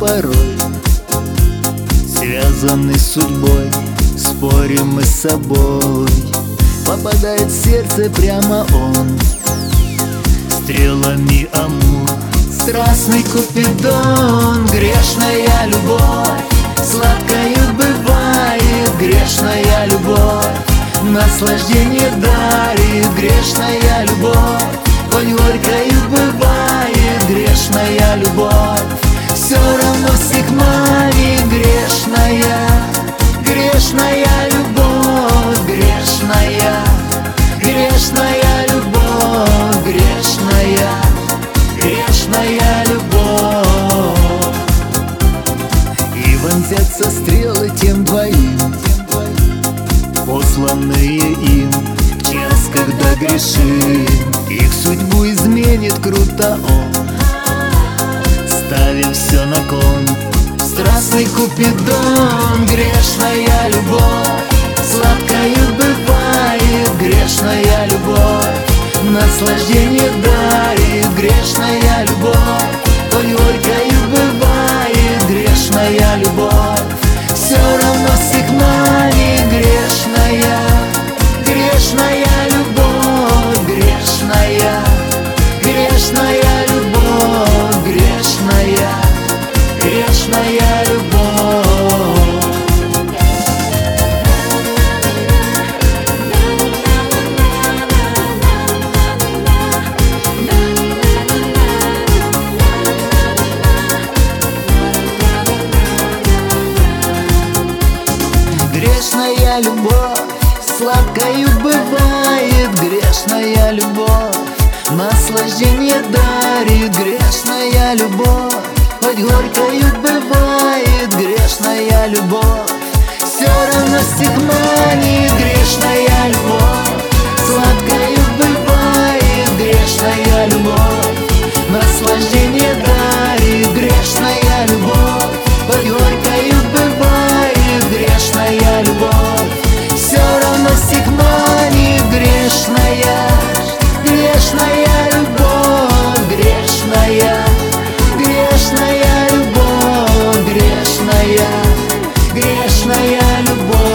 порой связаны с судьбой, спорим мы с собой. Попадает в сердце прямо он, стрелами Амур. Страстный Купидон, грешная любовь, сладкою бывает грешная любовь. Наслаждение дарит грешная любовь, хоть горькою бывает грешная любовь. Все равно всех манит грешная, грешная любовь, грешная, грешная любовь, грешная, грешная любовь. И вонзятся стрелы тем двоим, посланные им в час, когда грешим. Их судьбу изменит круто он, ставим все на кон. Страстный Купидон, грешная любовь, сладкою бывает грешная любовь. Наслаждение дарит грешная любовь, хоть горькою бывает грешная любовь. Все равно всех манит грешная, грешная любовь, грешная, грешная любовь, грешная, грешная любовь. Грешная любовь, сладкою бывает грешная любовь. Наслаждение дарит грешная любовь, хоть горькою бывает грешная любовь. Все равно всех манит грешная любовь, сладкою бывает грешная любовь. Наслаждение дарит грешная любовь, хоть горькою бывает грешная любовь. Все равно всех манит грешная, грешная любовь, грешная, грешная любовь, грешная, грешная любовь.